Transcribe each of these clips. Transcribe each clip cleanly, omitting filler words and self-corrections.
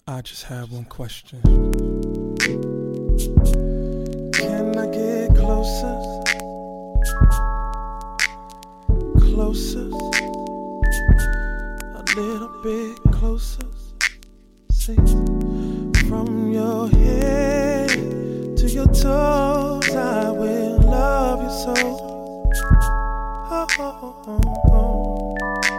I just have one question. Can I get closer? Closer. A little bit closer. See, from your head to your toes, I will love you so. Oh, oh, oh, oh.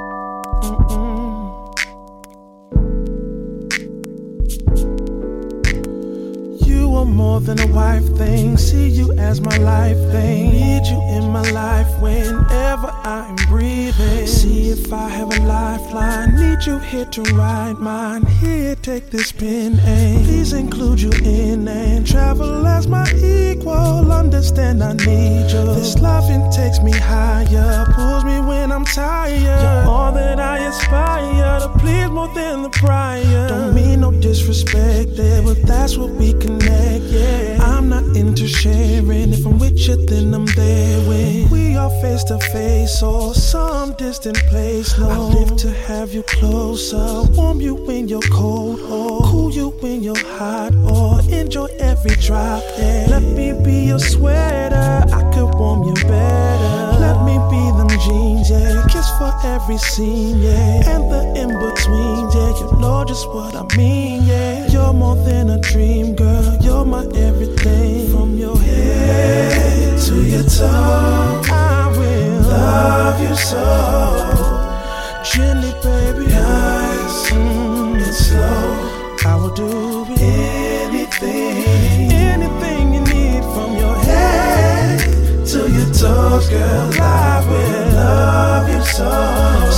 You are more than a wife thing. See you as my life thing. Need you in my life whenever I'm breathing. See if I have a lifeline. Need you here to ride mine. Here, take this pen and please include you in and travel as my equal. Understand I need you. This loving takes me higher, pulls me when I'm tired. You're all that I aspire to please more than the prior. Don't mean no disrespect there, but that's what we connect. Yeah, I'm not into sharing. If I'm with you, then I'm there when we are face to face or some distant place. No, I live to have you closer, warm you when you're cold, or cool you when you're hot, or enjoy every drop. Yeah, let me be your sweater, I could warm you better. Let me be them jeans, yeah, kiss for every scene, yeah, and the in between, yeah. You know just what I mean, yeah. You're more than a dream, girl. You're my everything. From your head to your toe, I will love you so. Gently, baby, nice and slow. I will do anything, anything you need. From your head to your toes, girl, I will love you so.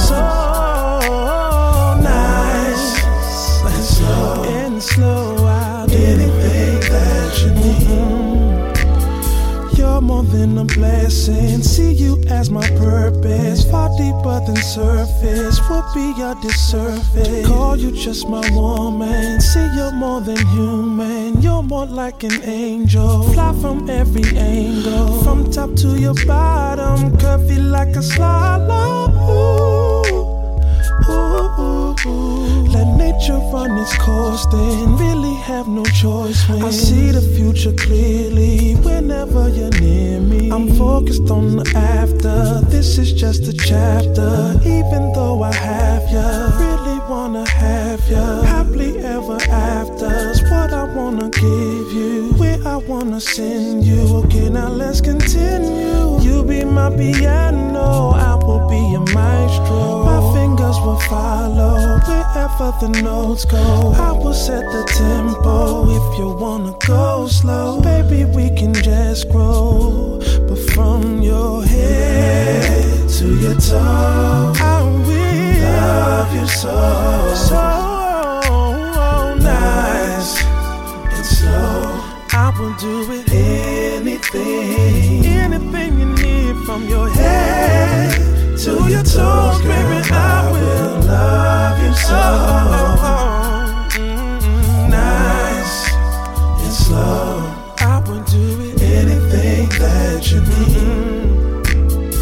So nice and slow, I'll do anything that you need. You're more than a blessing. See you as my purpose. Far deeper than surface. Would be a disservice to call you just my woman. See, you're more than human. You're more like an angel. Fly from every angle, from top to your bottom, curvy like a slalom. Ooh, ooh, ooh. Let nature run its course, then really have no choice. When I see the future clearly whenever you're near me. I'm focused on the after. This is just a chapter. Even though I have ya, really wanna have ya. Happily ever after's what I wanna give you, where I wanna send you. Okay, now let's continue. You be my piano, I will be your maestro. My fingers will follow wherever the notes go. I will set the tempo if you wanna go slow. Baby, we can just grow. But from your head to your toe, I will love you so. So nice and slow. I will do it, anything, anything you need. From your head to your toes, baby, I will love you so. Nice and slow. I will do it, anything that you need.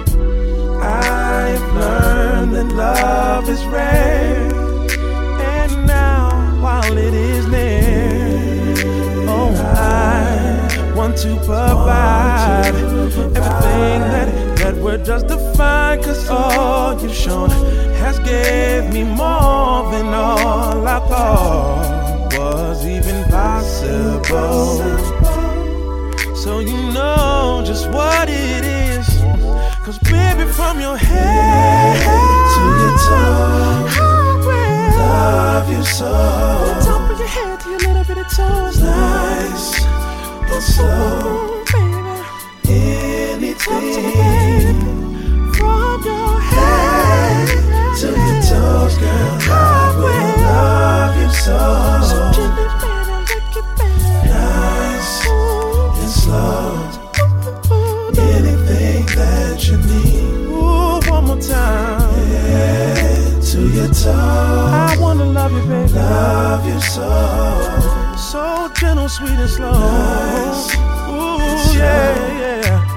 I've learned that love is rare, and now while it is near, oh, I want to provide everything that we're just defined. Cause all you've shown has gave me more than all I thought was even possible. So you know just what it is. Cause baby, from your head to your toe, I will love you so. From the top of your head to your little bit of toes. Nice and slow, baby. Anything. From your head to your toes, girl, I will love you so. So gently, baby, lick it, baby. Nice and slow. Anything that you need. Ooh, one more time. Head to your toe, I wanna love you, baby. Love you so. So gentle, sweet and slow. Nice. Ooh, yeah, yeah.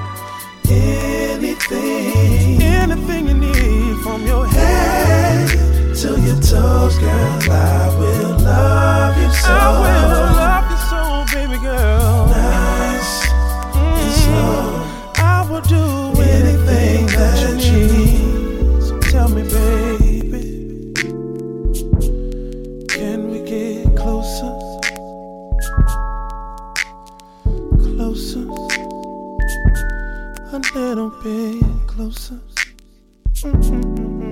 Anything you need. From your head to your toes, girl, I will love closer. Mm-mm-mm-mm.